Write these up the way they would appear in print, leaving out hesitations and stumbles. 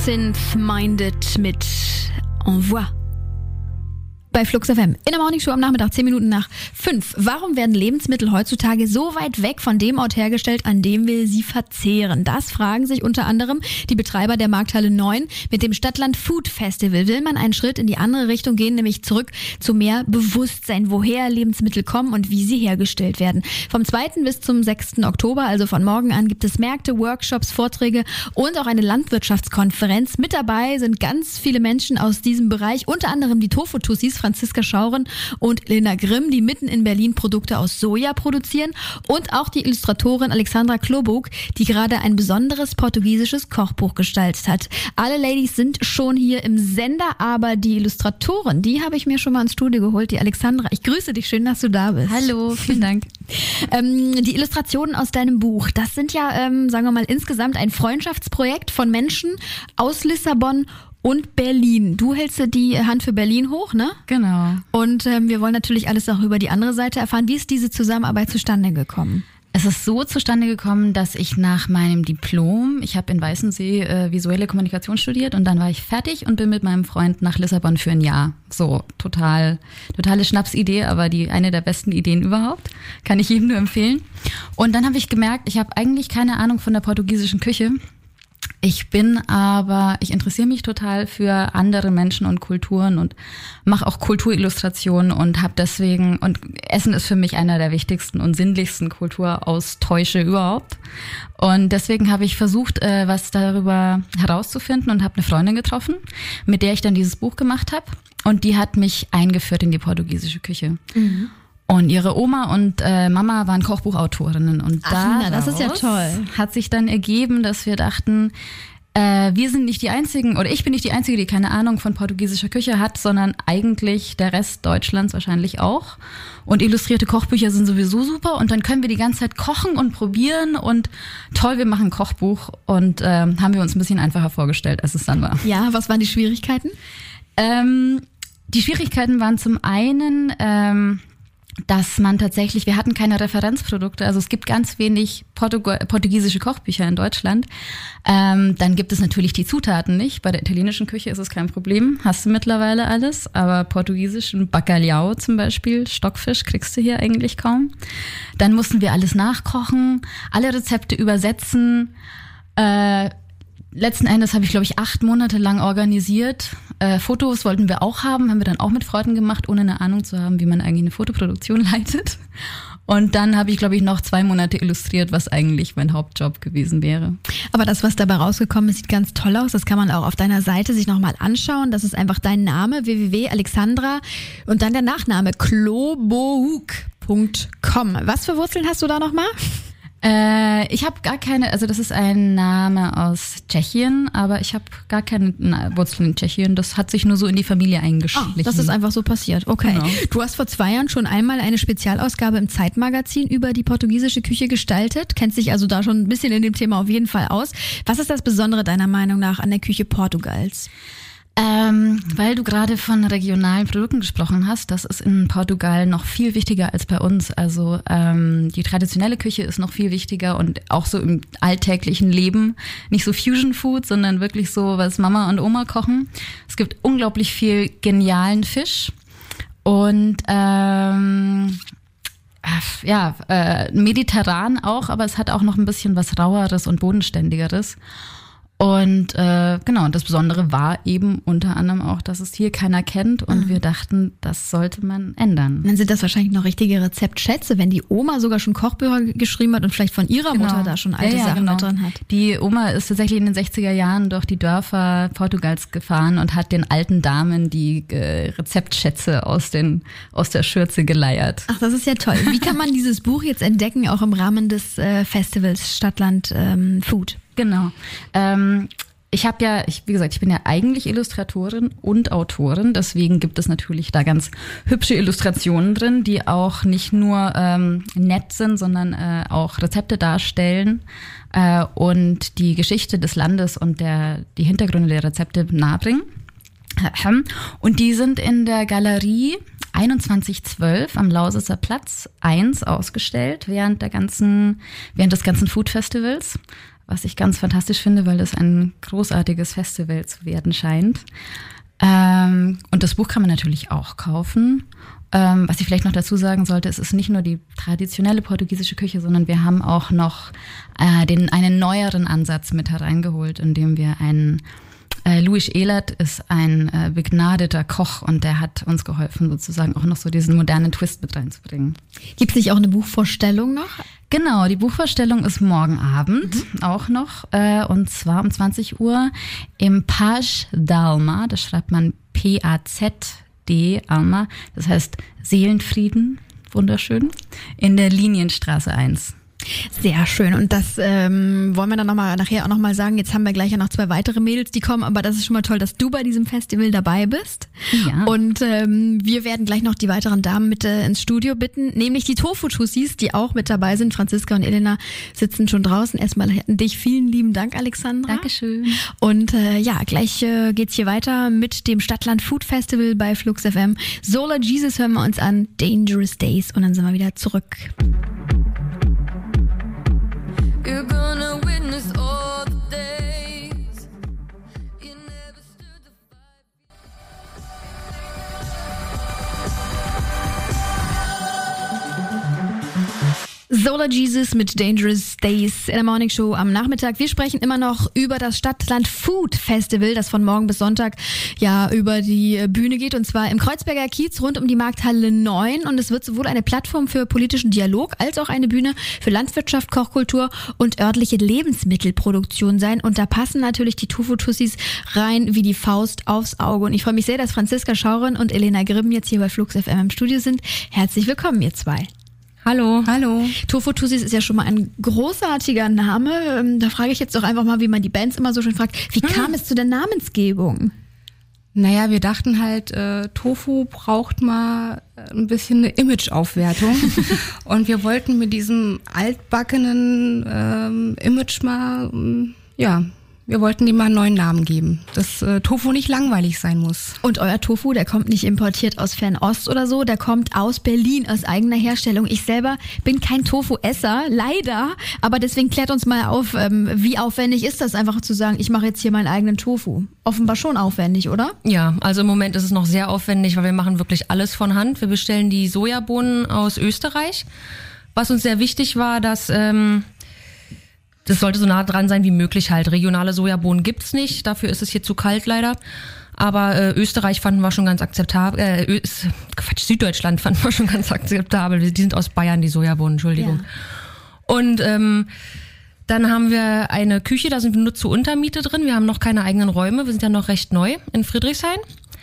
Synth-Minded mit Envoi. Bei Flux FM. In der Morning Show am Nachmittag, 10 Minuten nach 5. Warum werden Lebensmittel heutzutage so weit weg von dem Ort hergestellt, an dem wir sie verzehren? Das fragen sich unter anderem die Betreiber der Markthalle 9. Mit dem Stadtland Food Festival will man einen Schritt in die andere Richtung gehen, nämlich zurück zu mehr Bewusstsein, woher Lebensmittel kommen und wie sie hergestellt werden. Vom 2. bis zum 6. Oktober, also von morgen an, gibt es Märkte, Workshops, Vorträge und auch eine Landwirtschaftskonferenz. Mit dabei sind ganz viele Menschen aus diesem Bereich, unter anderem die Tofu-Tussis, Franziska Schauren und Lena Grimm, die mitten in Berlin Produkte aus Soja produzieren, und auch die Illustratorin Alexandra Klobuk, die gerade ein besonderes portugiesisches Kochbuch gestaltet hat. Alle Ladies sind schon hier im Sender, aber die Illustratorin, die habe ich mir schon mal ins Studio geholt, die Alexandra. Ich grüße dich, schön, dass du da bist. Hallo, vielen Dank. Die Illustrationen aus deinem Buch, das sind ja, sagen wir mal, insgesamt ein Freundschaftsprojekt von Menschen aus Lissabon und Berlin. Du hältst die Hand für Berlin hoch, ne? Genau. Und wir wollen natürlich alles auch über die andere Seite erfahren. Wie ist diese Zusammenarbeit zustande gekommen? Es ist so zustande gekommen, dass ich nach meinem Diplom, ich habe in Weißensee visuelle Kommunikation studiert, und dann war ich fertig und bin mit meinem Freund nach Lissabon für ein Jahr. So, totale Schnapsidee, aber eine der besten Ideen überhaupt. Kann ich jedem nur empfehlen. Und dann habe ich gemerkt, ich habe eigentlich keine Ahnung von der portugiesischen Küche. Ich interessiere mich total für andere Menschen und Kulturen und mache auch Kulturillustrationen und Essen ist für mich einer der wichtigsten und sinnlichsten Kulturaustausche überhaupt. Und deswegen habe ich versucht, was darüber herauszufinden, und habe eine Freundin getroffen, mit der ich dann dieses Buch gemacht habe, und die hat mich eingeführt in die portugiesische Küche. Mhm. Und ihre Oma und Mama waren Kochbuchautorinnen. Und das ist ja toll. Hat sich dann ergeben, dass wir dachten, wir sind nicht die Einzigen, oder ich bin nicht die Einzige, die keine Ahnung von portugiesischer Küche hat, sondern eigentlich der Rest Deutschlands wahrscheinlich auch. Und illustrierte Kochbücher sind sowieso super, und dann können wir die ganze Zeit kochen und probieren, und toll, wir machen ein Kochbuch, und haben wir uns ein bisschen einfacher vorgestellt, als es dann war. Ja, was waren die Schwierigkeiten? Die Schwierigkeiten waren zum einen, dass wir hatten keine Referenzprodukte, also es gibt ganz wenig portugiesische Kochbücher in Deutschland. Dann gibt es natürlich die Zutaten nicht. Bei der italienischen Küche ist es kein Problem, hast du mittlerweile alles, aber portugiesischen Bacalhau zum Beispiel, Stockfisch, kriegst du hier eigentlich kaum. Dann mussten wir alles nachkochen, alle Rezepte übersetzen. Letzten Endes habe ich, glaube ich, 8 Monate lang organisiert. Fotos wollten wir auch haben wir dann auch mit Freunden gemacht, ohne eine Ahnung zu haben, wie man eigentlich eine Fotoproduktion leitet. Und dann habe ich, glaube ich, noch 2 Monate illustriert, was eigentlich mein Hauptjob gewesen wäre. Aber das, was dabei rausgekommen ist, sieht ganz toll aus. Das kann man auch auf deiner Seite sich nochmal anschauen. Das ist einfach dein Name, www.alexandra und dann der Nachname, klobouk.com. Was für Wurzeln hast du da nochmal? Ich habe gar keine, also das ist ein Name aus Tschechien, aber ich habe gar keine Wurzeln in Tschechien. Das hat sich nur so in die Familie eingeschlichen. Das ist einfach so passiert. Okay. Genau. Du hast vor 2 Jahren schon einmal eine Spezialausgabe im Zeitmagazin über die portugiesische Küche gestaltet. Kennst dich also da schon ein bisschen in dem Thema auf jeden Fall aus. Was ist das Besondere deiner Meinung nach an der Küche Portugals? Weil du gerade von regionalen Produkten gesprochen hast, das ist in Portugal noch viel wichtiger als bei uns. Also die traditionelle Küche ist noch viel wichtiger, und auch so im alltäglichen Leben. Nicht so Fusion Food, sondern wirklich so, was Mama und Oma kochen. Es gibt unglaublich viel genialen Fisch und mediterran auch, aber es hat auch noch ein bisschen was Raueres und Bodenständigeres. Und und das Besondere war eben unter anderem auch, dass es hier keiner kennt, und wir dachten, das sollte man ändern. Dann sind das wahrscheinlich noch richtige Rezeptschätze, wenn die Oma sogar schon Kochbücher geschrieben hat und vielleicht von ihrer Mutter da schon alte Sachen mit drin hat. Die Oma ist tatsächlich in den 60er Jahren durch die Dörfer Portugals gefahren und hat den alten Damen die Rezeptschätze aus der Schürze geleiert. Ach, das ist ja toll. Wie kann man dieses Buch jetzt entdecken, auch im Rahmen des Festivals Stadtland Food? Genau. Ich bin ja eigentlich Illustratorin und Autorin, deswegen gibt es natürlich da ganz hübsche Illustrationen drin, die auch nicht nur nett sind, sondern auch Rezepte darstellen und die Geschichte des Landes und die Hintergründe der Rezepte nahebringen. Und die sind in der Galerie 2112 am Lausitzer Platz 1 ausgestellt während des ganzen Food Festivals. was ich ganz fantastisch finde, weil das ein großartiges Festival zu werden scheint. Und das Buch kann man natürlich auch kaufen. Was ich vielleicht noch dazu sagen sollte, es ist nicht nur die traditionelle portugiesische Küche, sondern wir haben auch noch einen neueren Ansatz mit hereingeholt, indem wir Luis Ehlert ist ein begnadeter Koch und der hat uns geholfen, sozusagen auch noch so diesen modernen Twist mit reinzubringen. Gibt es nicht auch eine Buchvorstellung noch? Genau, die Buchvorstellung ist morgen Abend auch noch und zwar um 20 Uhr im Paz d'Alma, das schreibt man P-A-Z-D, Alma, das heißt Seelenfrieden, wunderschön, in der Linienstraße 1. Sehr schön. Und das wollen wir dann nachher auch nochmal sagen. Jetzt haben wir gleich ja noch 2 weitere Mädels, die kommen. Aber das ist schon mal toll, dass du bei diesem Festival dabei bist. Ja. Und wir werden gleich noch die weiteren Damen mit ins Studio bitten. Nämlich die Tofu-Tussis, die auch mit dabei sind. Franziska und Elena sitzen schon draußen. Erstmal an dich vielen lieben Dank, Alexandra. Dankeschön. Und gleich geht's hier weiter mit dem Stadtland Food Festival bei Flux FM. Solar Jesus hören wir uns an. Dangerous Days. Und dann sind wir wieder zurück. You're gonna witness all the days you never stood the Solar Jesus mit Dangerous Days in der Morning Show am Nachmittag. Wir sprechen immer noch über das Stadtland Food Festival, das von morgen bis Sonntag über die Bühne geht, und zwar im Kreuzberger Kiez rund um die Markthalle 9. Und es wird sowohl eine Plattform für politischen Dialog als auch eine Bühne für Landwirtschaft, Kochkultur und örtliche Lebensmittelproduktion sein. Und da passen natürlich die Tofu-Tussis rein wie die Faust aufs Auge. Und ich freue mich sehr, dass Franziska Schauren und Elena Grimm jetzt hier bei Flux FM im Studio sind. Herzlich willkommen, ihr zwei. Hallo. Hallo. Tofu-Tussis ist ja schon mal ein großartiger Name. Da frage ich jetzt doch einfach mal, wie man die Bands immer so schön fragt. Wie kam es zu der Namensgebung? Naja, wir dachten halt, Tofu braucht mal ein bisschen eine Imageaufwertung. Und wir wollten mit diesem altbackenen Image mal, wir wollten ihm mal einen neuen Namen geben, dass Tofu nicht langweilig sein muss. Und euer Tofu, der kommt nicht importiert aus Fernost oder so, der kommt aus Berlin, aus eigener Herstellung. Ich selber bin kein Tofu-Esser, leider, aber deswegen klärt uns mal auf, wie aufwendig ist das einfach zu sagen, ich mache jetzt hier meinen eigenen Tofu? Offenbar schon aufwendig, oder? Ja, also im Moment ist es noch sehr aufwendig, weil wir machen wirklich alles von Hand. Wir bestellen die Sojabohnen aus Österreich. Was uns sehr wichtig war, dass das sollte so nah dran sein wie möglich halt. Regionale Sojabohnen gibt's nicht, dafür ist es hier zu kalt leider. Aber Österreich fanden wir schon ganz akzeptabel. Süddeutschland fanden wir schon ganz akzeptabel. Die sind aus Bayern, die Sojabohnen, Entschuldigung. Ja. Und dann haben wir eine Küche, da sind wir nur zur Untermiete drin. Wir haben noch keine eigenen Räume, wir sind ja noch recht neu in Friedrichshain.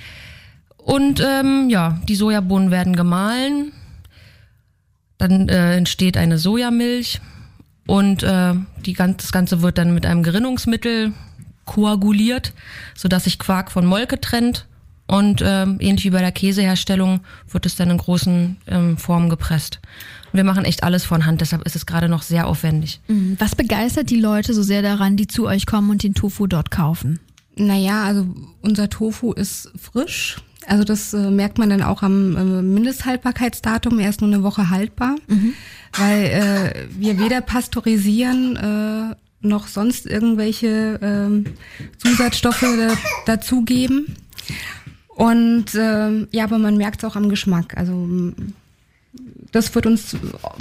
Und die Sojabohnen werden gemahlen. Dann entsteht eine Sojamilch. Und das Ganze wird dann mit einem Gerinnungsmittel koaguliert, sodass sich Quark von Molke trennt. Und ähnlich wie bei der Käseherstellung wird es dann in großen Formen gepresst. Und wir machen echt alles von Hand, deshalb ist es gerade noch sehr aufwendig. Was begeistert die Leute so sehr daran, die zu euch kommen und den Tofu dort kaufen? Naja, also unser Tofu ist frisch. Also das merkt man dann auch am Mindesthaltbarkeitsdatum. Er ist nur eine Woche haltbar, weil wir weder pasteurisieren noch sonst irgendwelche Zusatzstoffe dazugeben. Und aber man merkt es auch am Geschmack. Also das wird uns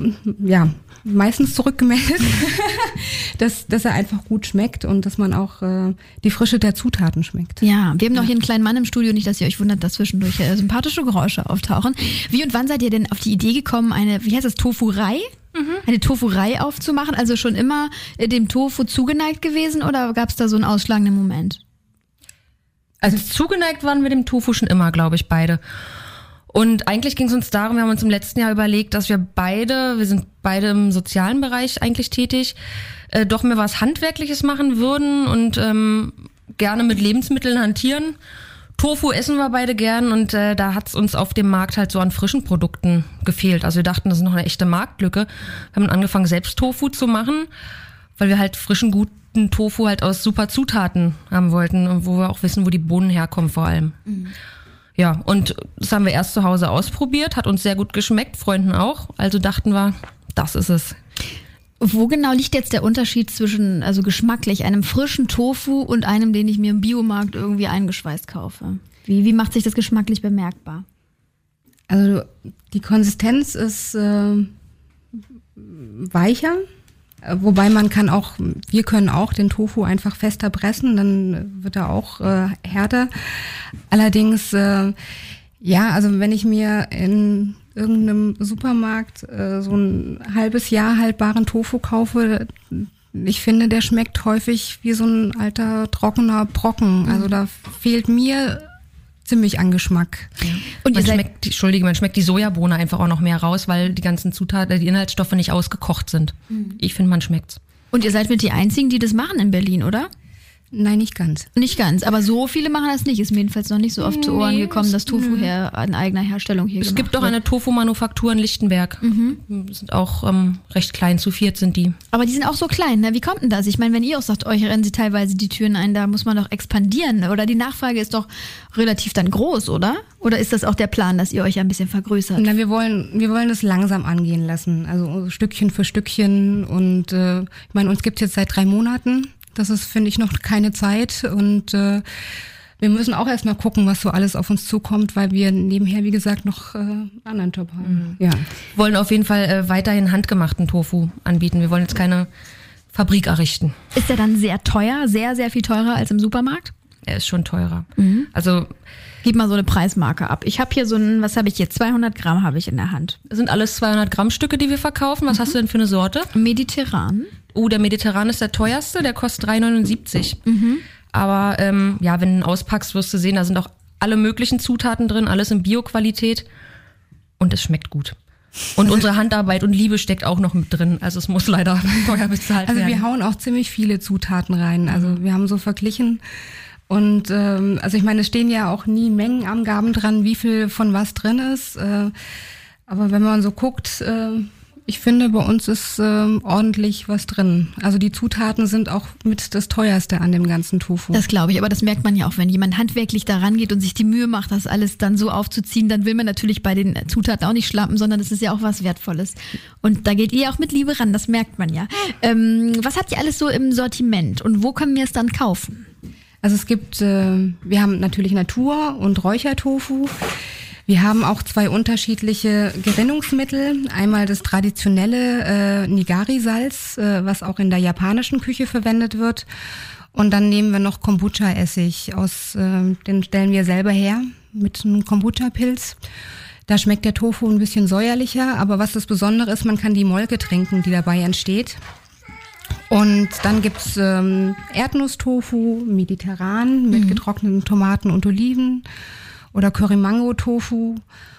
meistens zurückgemeldet, dass er einfach gut schmeckt und dass man auch die Frische der Zutaten schmeckt. Ja, wir haben noch hier einen kleinen Mann im Studio, nicht, dass ihr euch wundert, dass zwischendurch sympathische Geräusche auftauchen. Wie und wann seid ihr denn auf die Idee gekommen, eine Tofurei? Eine Tofurei aufzumachen? Also schon immer dem Tofu zugeneigt gewesen oder gab es da so einen ausschlagenden Moment? Also zugeneigt waren wir dem Tofu schon immer, glaube ich, beide. Und eigentlich ging es uns darum, wir haben uns im letzten Jahr überlegt, dass wir sind beide im sozialen Bereich eigentlich tätig, doch mehr was Handwerkliches machen würden und gerne mit Lebensmitteln hantieren. Tofu essen wir beide gern und da hat es uns auf dem Markt halt so an frischen Produkten gefehlt. Also wir dachten, das ist noch eine echte Marktlücke. Wir haben angefangen, selbst Tofu zu machen, weil wir halt frischen, guten Tofu halt aus super Zutaten haben wollten und wo wir auch wissen, wo die Bohnen herkommen vor allem. Mhm. Ja, und das haben wir erst zu Hause ausprobiert, hat uns sehr gut geschmeckt, Freunden auch. Also dachten wir, das ist es. Wo genau liegt jetzt der Unterschied zwischen, also geschmacklich, einem frischen Tofu und einem, den ich mir im Biomarkt irgendwie eingeschweißt kaufe? Wie macht sich das geschmacklich bemerkbar? Also die Konsistenz ist weicher, wobei wir können auch den Tofu einfach fester pressen, dann wird er auch härter. Allerdings, also wenn ich mir in irgendeinem Supermarkt so ein halbes Jahr haltbaren Tofu kaufe, ich finde, der schmeckt häufig wie so ein alter, trockener Brocken. Also da fehlt mir ziemlich an Geschmack. Ja. Und man schmeckt die Sojabohne einfach auch noch mehr raus, weil die ganzen Zutaten, die Inhaltsstoffe nicht ausgekocht sind. Ich finde, man schmeckt's. Und ihr seid mit die Einzigen, die das machen in Berlin, oder? Nein, nicht ganz. Nicht ganz, aber so viele machen das nicht. Ist mir jedenfalls noch nicht so oft zu Ohren gekommen, dass Tofu an eigener Herstellung hier Es gemacht gibt doch wird. eine Tofu-Manufaktur in Lichtenberg. Sind auch recht klein, zu viert sind die. Aber die sind auch so klein, ne? Wie kommt denn das? Ich meine, wenn ihr auch sagt, euch rennen sie teilweise die Türen ein, da muss man doch expandieren, oder? Die Nachfrage ist doch relativ dann groß, oder? Oder ist das auch der Plan, dass ihr euch ein bisschen vergrößert? Na, wir wollen das langsam angehen lassen, also Stückchen für Stückchen. Und ich meine, uns gibt's jetzt seit 3 Monaten. Das ist, finde ich, noch keine Zeit. Und wir müssen auch erstmal gucken, was so alles auf uns zukommt, weil wir nebenher, wie gesagt, noch einen anderen Job haben. Ja. Wir wollen auf jeden Fall weiterhin handgemachten Tofu anbieten. Wir wollen jetzt keine Fabrik errichten. Ist der dann sehr teuer, sehr, sehr viel teurer als im Supermarkt? Er ist schon teurer. Also Gib mal so eine Preismarke ab. Ich habe hier 200 Gramm habe ich in der Hand. das sind alles 200 Gramm Stücke, die wir verkaufen. Was hast du denn für eine Sorte? Mediterran. Der Mediterran ist der teuerste, der kostet 3,79. Aber wenn du ihn auspackst, wirst du sehen, da sind auch alle möglichen Zutaten drin, alles in Bio-Qualität und es schmeckt gut. Und unsere Handarbeit und Liebe steckt auch noch mit drin, also es muss leider teuer bezahlt Also werden. wir hauen auch ziemlich viele Zutaten rein. Also wir haben so verglichen und ich meine, es stehen ja auch nie Mengenangaben dran, wie viel von was drin ist. Aber wenn man so guckt, ich finde, bei uns ist ordentlich was drin. Also die Zutaten sind auch mit das teuerste an dem ganzen Tofu. Das glaube ich, aber das merkt man ja auch, wenn jemand handwerklich da rangeht und sich die Mühe macht, das alles dann so aufzuziehen, dann will man natürlich bei den Zutaten auch nicht schlampen, sondern das ist ja auch was Wertvolles. Und da geht ihr auch mit Liebe ran, das merkt man ja. Was habt ihr alles so im Sortiment und wo können wir es dann kaufen? Also es gibt, wir haben natürlich Natur- und Räuchertofu. Wir haben auch 2 unterschiedliche Gerinnungsmittel. Einmal das traditionelle Nigari-Salz, was auch in der japanischen Küche verwendet wird. Und dann nehmen wir noch Kombucha-Essig den stellen wir selber her mit einem Kombucha-Pilz. Da schmeckt der Tofu ein bisschen säuerlicher, aber was das Besondere ist, man kann die Molke trinken, die dabei entsteht. Und dann gibt's Erdnusstofu, mediterran, mit getrockneten Tomaten und Oliven. Oder Curry-Mango-Tofu,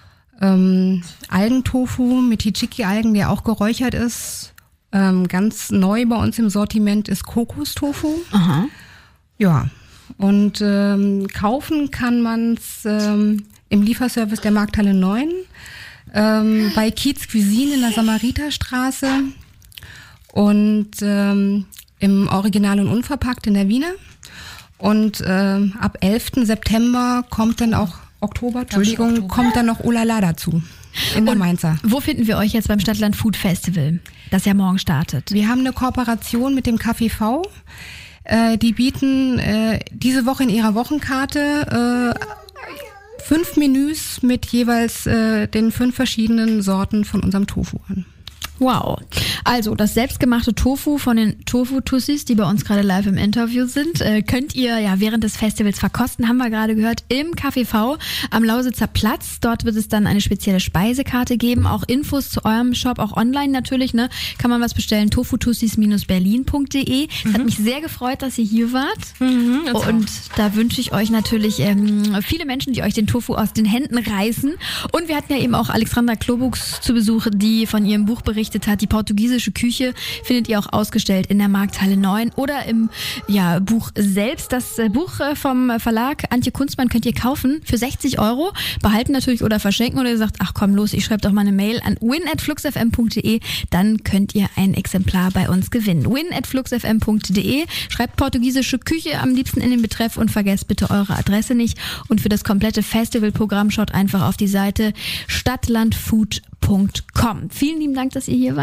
Algentofu mit Hichiki-Algen, der auch geräuchert ist. Ganz neu bei uns im Sortiment ist Kokostofu. Aha. Ja, und kaufen kann man's im Lieferservice der Markthalle 9, bei Kiez Cuisine in der Samariterstraße und im Original und Unverpackt in der Wiener. Und ab 11. September kommt dann auch kommt dann noch Olala dazu in der Mainzer. Wo finden wir euch jetzt beim Stadtland Food Festival, das ja morgen startet? Wir haben eine Kooperation mit dem Café V. Die bieten diese Woche in ihrer Wochenkarte 5 Menüs mit jeweils den 5 verschiedenen Sorten von unserem Tofu an. Wow. Also das selbstgemachte Tofu von den Tofu-Tussis, die bei uns gerade live im Interview sind, könnt ihr ja während des Festivals verkosten, haben wir gerade gehört, im Café V am Lausitzer Platz. Dort wird es dann eine spezielle Speisekarte geben, auch Infos zu eurem Shop, auch online natürlich, ne? Kann man was bestellen, tofutussis-berlin.de. Es hat mich sehr gefreut, dass ihr hier wart. Und da wünsche ich euch natürlich viele Menschen, die euch den Tofu aus den Händen reißen. Und wir hatten ja eben auch Alexandra Klobuchs zu Besuch, die von ihrem Buch berichtet hat. Die portugiesische Küche findet ihr auch ausgestellt in der Markthalle 9 oder im Buch selbst. Das Buch vom Verlag Antje Kunstmann könnt ihr kaufen für 60 €, behalten natürlich oder verschenken, oder ihr sagt, ach komm los, ich schreibe doch mal eine Mail an win@fluxfm.de, dann könnt ihr ein Exemplar bei uns gewinnen. win@fluxfm.de, schreibt portugiesische Küche am liebsten in den Betreff und vergesst bitte eure Adresse nicht. Und für das komplette Festivalprogramm schaut einfach auf die Seite stadtlandfood.com. Vielen lieben Dank, dass ihr hier wart.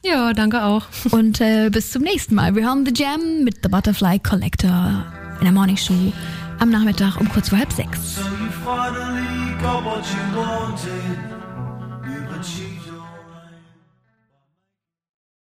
Ja, danke auch. Und bis zum nächsten Mal. Wir hören The Jam mit The Butterfly Collector in der Morning Show am Nachmittag um kurz vor 5:30. So you finally got what you wanted.